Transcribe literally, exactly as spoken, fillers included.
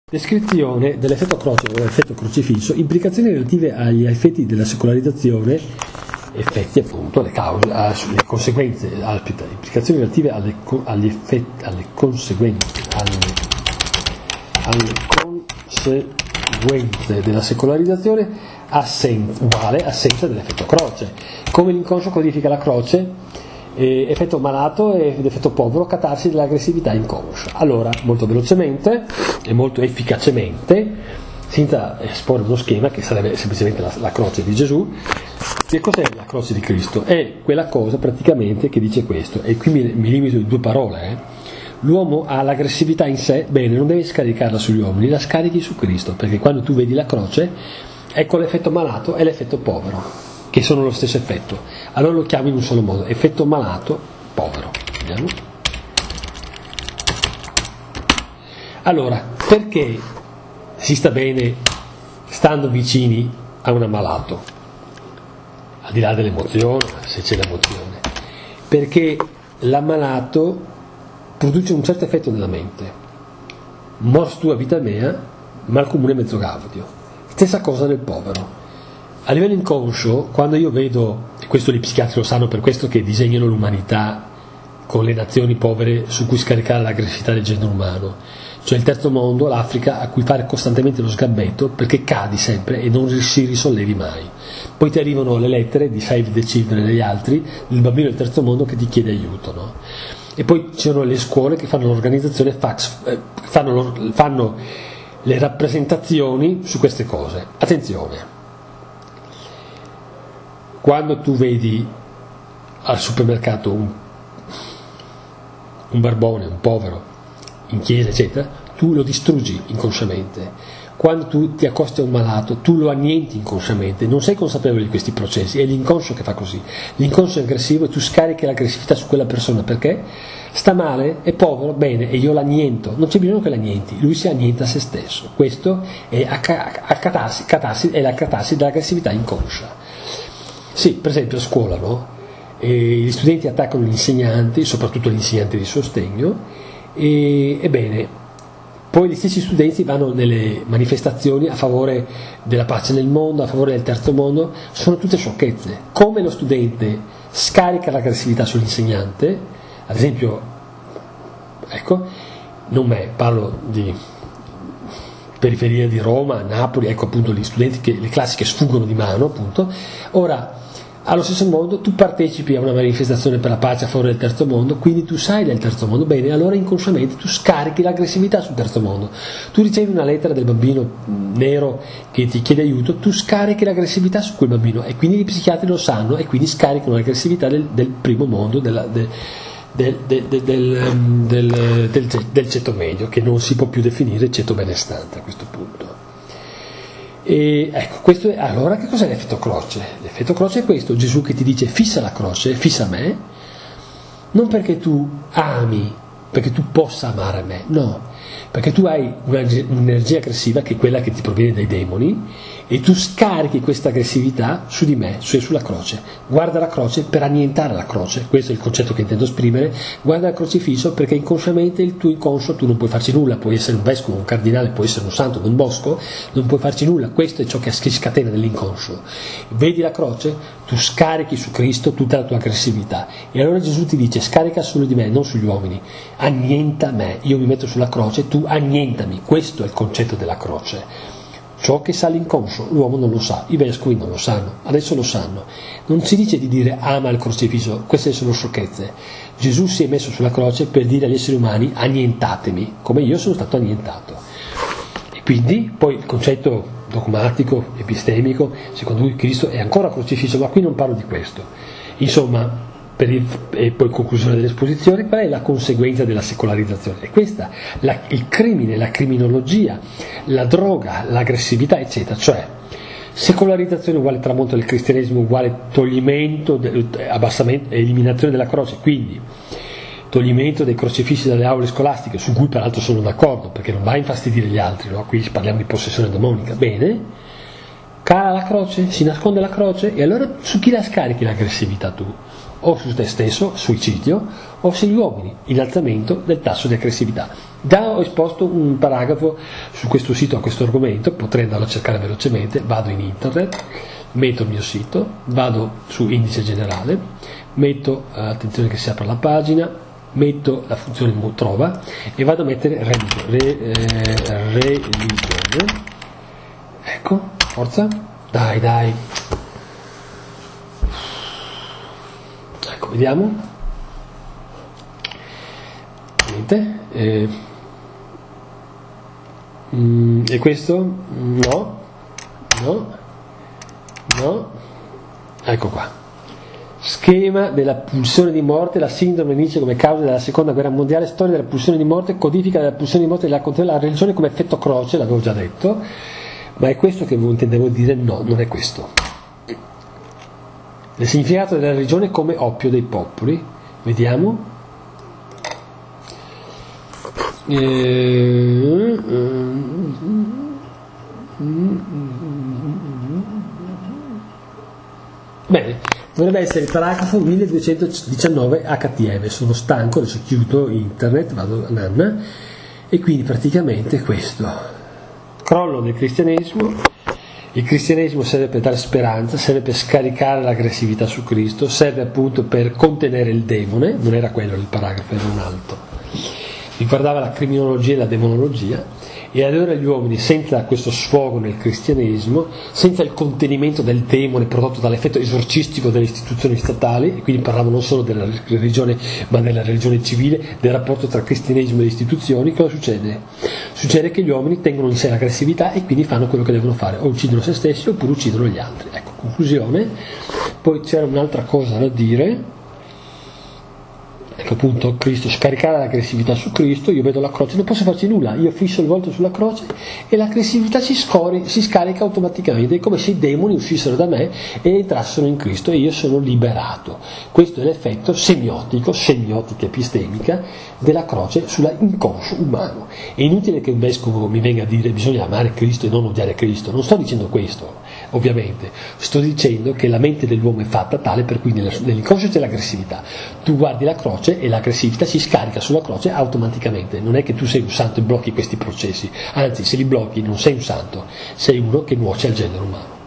Descrizione dell'effetto croce o dell'effetto crocifisso, implicazioni relative agli effetti della secolarizzazione, effetti appunto, le cause, le conseguenze, aspetta, implicazioni relative alle, agli effetti, alle conseguenze, alle, alle conseguenze della secolarizzazione, assenza, uguale assenza dell'effetto croce. Come l'inconscio codifica la croce, eh, effetto malato ed effetto povero, catarsi dell'aggressività inconscia. Allora, molto velocemente e molto efficacemente, senza esporre uno schema che sarebbe semplicemente la, la croce di Gesù. Che cos'è la croce di Cristo? È quella cosa praticamente che dice questo, e qui mi, mi limito in due parole. Eh. L'uomo ha l'aggressività in sé, bene, non devi scaricarla sugli uomini, la scarichi su Cristo, perché quando tu vedi la croce, ecco l'effetto malato e l'effetto povero, che sono lo stesso effetto. Allora lo chiamo in un solo modo, effetto malato povero. Vediamo. Allora, perché si sta bene stando vicini a un ammalato? Al di là dell'emozione, se c'è l'emozione. Perché l'ammalato produce un certo effetto nella mente. Mors tua vita mea, mal comune mezzo gaudio. Stessa cosa nel povero. A livello inconscio, quando io vedo, e questo gli psichiatri lo sanno, per questo che disegnano l'umanità con le nazioni povere su cui scaricare l'aggressività del genere umano, cioè il terzo mondo, l'Africa, a cui fare costantemente lo sgambetto perché cadi sempre e non si risollevi mai. Poi ti arrivano le lettere di Save the Children e degli altri, il bambino del terzo mondo che ti chiede aiuto, no? E poi c'erano le scuole che fanno l'organizzazione fax, eh, fanno, fanno le rappresentazioni su queste cose. Attenzione, quando tu vedi al supermercato un, un barbone, un povero, in chiesa eccetera, tu lo distruggi inconsciamente. Quando tu ti accosti a un malato, tu lo annienti inconsciamente, non sei consapevole di questi processi, è l'inconscio che fa così. L'inconscio è aggressivo e tu scarichi l'aggressività su quella persona perché sta male, è povero, bene, e io l'anniento. Non c'è bisogno che l'annienti, lui si annienta a se stesso. Questo è, a, a, a catarsi, catarsi, è la catarsi dell'aggressività inconscia. Sì, per esempio a scuola, no? E gli studenti attaccano gli insegnanti, soprattutto gli insegnanti di sostegno, e, ebbene, poi gli stessi studenti vanno nelle manifestazioni a favore della pace nel mondo, a favore del terzo mondo, sono tutte sciocchezze. Come lo studente scarica l'aggressività sull'insegnante, ad esempio, ecco, non me, parlo di periferia di Roma, Napoli, ecco appunto gli studenti, che, le classi che sfuggono di mano, appunto. Ora, allo stesso modo tu partecipi a una manifestazione per la pace a favore del terzo mondo, quindi tu sai del terzo mondo, bene, allora inconsciamente tu scarichi l'aggressività sul terzo mondo. Tu ricevi una lettera del bambino nero che ti chiede aiuto, tu scarichi l'aggressività su quel bambino, e quindi gli psichiatri lo sanno e quindi scaricano l'aggressività del, del primo mondo, della, del, del, del, del, del, del, del ceto medio, che non si può più definire ceto benestante a questo punto. E ecco, questo è, allora che cos'è l'effetto croce? L'effetto croce è questo: Gesù che ti dice fissa la croce, fissa me, non perché tu ami, perché tu possa amare me, no, perché tu hai un'energia aggressiva che è quella che ti proviene dai demoni, e tu scarichi questa aggressività su di me, cioè sulla croce. Guarda la croce per annientare la croce, questo è il concetto che intendo esprimere. Guarda il crocifisso perché inconsciamente il tuo inconscio tu non puoi farci nulla, puoi essere un vescovo, un cardinale, puoi essere un santo, un bosco, non puoi farci nulla, questo è ciò che si scatena nell'inconscio. Vedi la croce, tu scarichi su Cristo tutta la tua aggressività, e allora Gesù ti dice scarica solo di me, non sugli uomini, annienta me, io mi metto sulla croce, tu annientami. Questo è il concetto della croce. Ciò che sa l'inconscio, l'uomo non lo sa, i vescovi non lo sanno, adesso lo sanno. Non si dice di dire ama il crocifisso, queste sono sciocchezze. Gesù si è messo sulla croce per dire agli esseri umani annientatemi, come io sono stato annientato. E quindi poi il concetto dogmatico, epistemico, secondo cui Cristo è ancora crocifisso, ma qui non parlo di questo. Insomma, per il, e poi conclusione dell'esposizione, qual è la conseguenza della secolarizzazione? È questa, la, il crimine, la criminologia, la droga, l'aggressività, eccetera. Cioè, secolarizzazione uguale tramonto del cristianesimo, uguale toglimento, abbassamento, eliminazione della croce, quindi toglimento dei crocifissi dalle aule scolastiche, su cui peraltro sono d'accordo, perché non va a infastidire gli altri, no? Qui parliamo di possessione demonica. Bene, cala la croce, si nasconde la croce, e allora su chi la scarichi l'aggressività tu? o su te stesso, suicidio, o sugli uomini, innalzamento del tasso di aggressività. Già ho esposto un paragrafo su questo sito a questo argomento, potrei andarlo a cercare velocemente, vado in internet, metto il mio sito, vado su indice generale, metto, eh, attenzione che si apra la pagina, metto la funzione trova e vado a mettere religione, re, eh, religione. Ecco, forza, dai dai, ecco, vediamo, niente, eh, mm, e questo? No, no, no, ecco qua. Schema della pulsione di morte, la sindrome inicia come causa della seconda guerra mondiale, storia della pulsione di morte, codifica della pulsione di morte della la religione come effetto croce, l'avevo già detto, ma è questo che intendevo dire? No, non è questo. Il significato della religione come oppio dei popoli, vediamo. Eh, Bene. Dovrebbe essere il paragrafo milleduecentodiciannove H T M, sono stanco, adesso chiudo internet, vado a nanna, e quindi praticamente questo. Crollo del cristianesimo, il cristianesimo serve per dare speranza, serve per scaricare l'aggressività su Cristo, serve appunto per contenere il demone, non era quello il paragrafo, era un altro, riguardava la criminologia e la demonologia. E allora gli uomini, senza questo sfogo nel cristianesimo, senza il contenimento del demone prodotto dall'effetto esorcistico delle istituzioni statali, e quindi parlavo non solo della religione ma della religione civile, del rapporto tra cristianesimo e le istituzioni, cosa succede? Succede che gli uomini tengono in sé l'aggressività e quindi fanno quello che devono fare, o uccidono se stessi oppure uccidono gli altri. Ecco, conclusione. Poi c'era un'altra cosa da dire. Ecco appunto Cristo, scaricare l'aggressività su Cristo, io vedo la croce, non posso farci nulla, io fisso il volto sulla croce e l'aggressività si, scori, si scarica automaticamente, è come se i demoni uscissero da me e entrassero in Cristo e io sono liberato. Questo è l'effetto semiotico, semiotica epistemica della croce sull'inconscio umano. È inutile che un vescovo mi venga a dire bisogna amare Cristo e non odiare Cristo, non sto dicendo questo, ovviamente, sto dicendo che la mente dell'uomo è fatta tale per cui nell'inconscio c'è l'aggressività, tu guardi la croce e l'aggressività si scarica sulla croce automaticamente, non è che tu sei un santo e blocchi questi processi, anzi se li blocchi non sei un santo, sei uno che nuoce al genere umano.